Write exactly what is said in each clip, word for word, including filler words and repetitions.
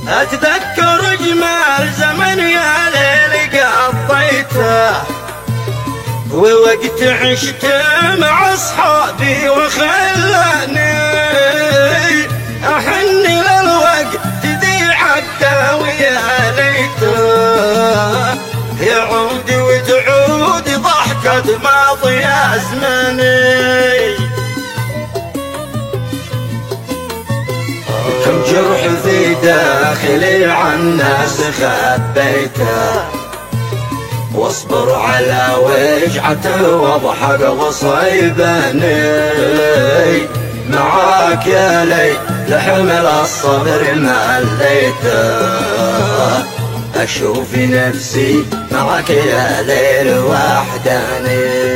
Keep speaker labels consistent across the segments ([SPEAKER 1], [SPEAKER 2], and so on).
[SPEAKER 1] أتذكر أجمل زمن يا ليل قضيته، ووقت عشت مع أصحابي وخلاني أحن للوقت ذي حتى ويا ليته يعود وتعود ضحكة ماضي أزماني. كم جرح في داخلي عن ناس خبيته، واصبر على وجعته واضحك وصيبني معاك يا ليل لحمل الصبر مليته، أشوف نفسي معاك يا ليل وحداني.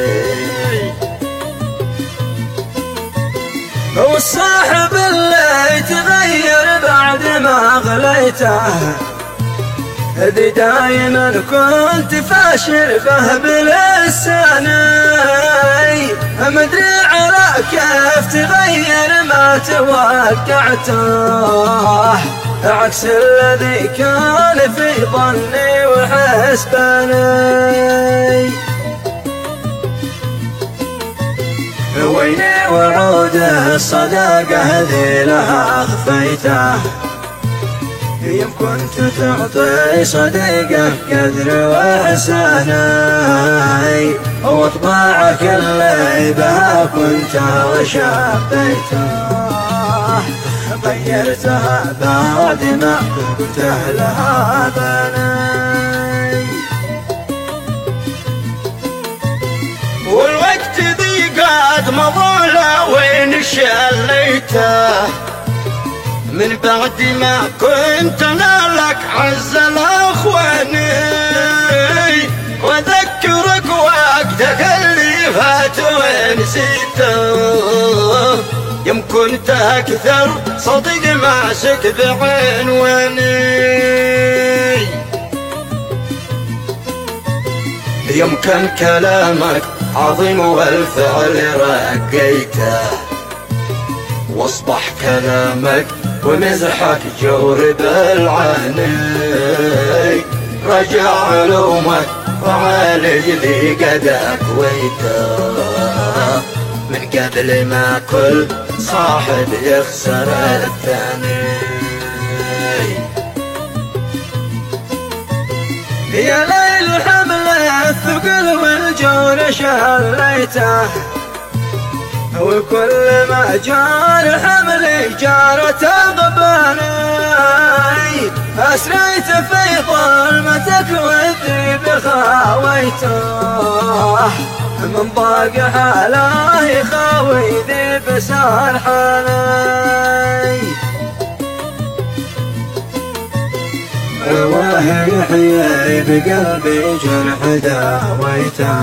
[SPEAKER 1] والصاحب اللي تغير بعد ما غليته، ذي دايما كنت فاشل به بلساني، مدري على كيف تغير ما توقعته، عكس الذي كان في ظني وحسباني. ويني وعود الصداقة ذي لها أخفيته، يوم كنت تعطي صديقك قدر وإحساني، وطباعك اللي بها كنت وشبيته، غيرتها بعد ما كنت لها بني. والوقت ذي قد مضى وين شليته، من بعد ما كنت انا لك عز الاخواني، واذكرك وقتك اللي فات ونسيته، يوم كنت اكثر صديق ماسك بعنواني. يوم كان كلامك عظيم والفعل رقيته، واصبح كلامك ومزحك جور بالعاني، رجع علومك وعالج ذي قد اكويته، من قبل ما كل صاحب يخسر الثاني. يا ليل حمل الثقل والجور شليته، وكل ما جار حملي جارت غباني، أسريت في ظلمتك والذيب خاويته، من ضاق حاله يخاوي ذيب سرحاني. وهي يحيي بقلبي جرح داويته،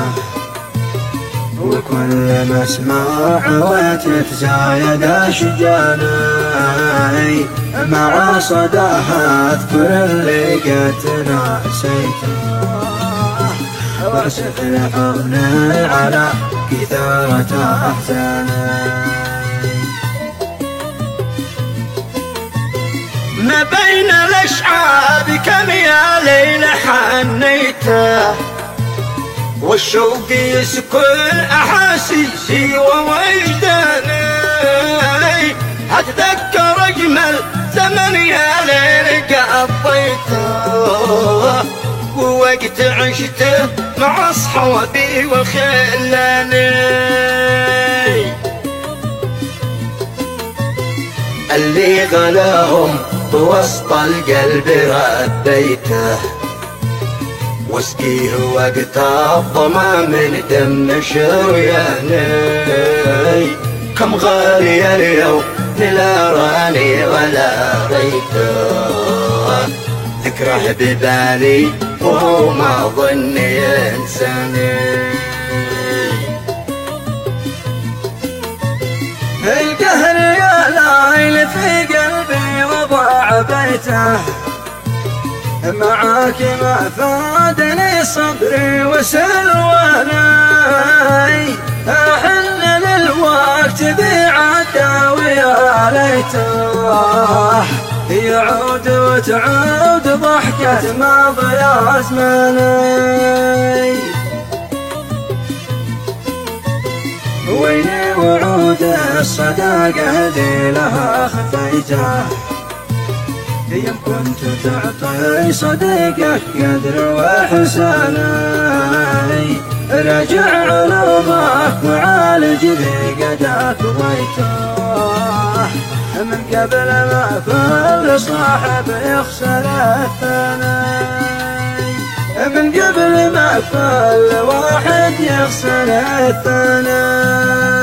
[SPEAKER 1] وكل ما اسمع وتتزايد اشجاني، مع صداها اذكر اللي قد نسيته، وارسل الحزن على كثارة احزاني. ما بين الاشعاب كم يا ليل حنيته، والشوق يسكن أحاسيسي ووجداني، أتذكر أجمل زمن يا ليل قضيته، ووقت عشته مع أصحابي وخلاني. اللي غلاهم بوسط القلب رديته، واسقيه وقت الظما من دم شرياني، كم غالي اليوم لا راني ولا ريته، ذكره ببالي وهو ما ظني ينساني. القهر يا ليل في قلبي وضاع بيته، معاك ما فادني صبري وسلواني، أحن للوقت ذي عدى ويا ليته، يعود وتعود ضحكة ماضي زماني. ويني وعود الصداقة ذي لها خفيته، يوم كنت تعطي صديقك قدر وحساني. رجع علومك وعالج ذي قداك ضيته، من قبل ما كل صاحب يخسر الثاني، من قبل ما كل واحد يخسر الثاني.